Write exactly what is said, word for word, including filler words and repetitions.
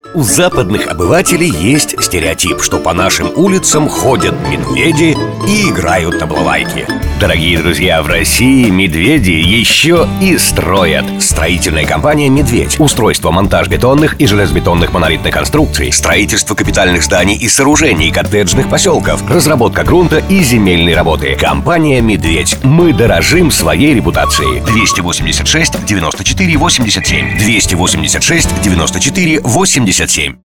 У западных обывателей есть стереотип, что по нашим улицам ходят медведи и играют на балалайке. Дорогие друзья, в России медведи еще и строят. Строительная компания «Медведь». Устройство, монтаж бетонных и железобетонных монолитных конструкций, строительство капитальных зданий и сооружений, коттеджных поселков, разработка грунта и земельной работы. Компания «Медведь». Мы дорожим своей репутацией. двести восемьдесят шесть девяносто четыре восемьдесят семь. двести восемьдесят шесть девяносто четыре восемьдесят семь.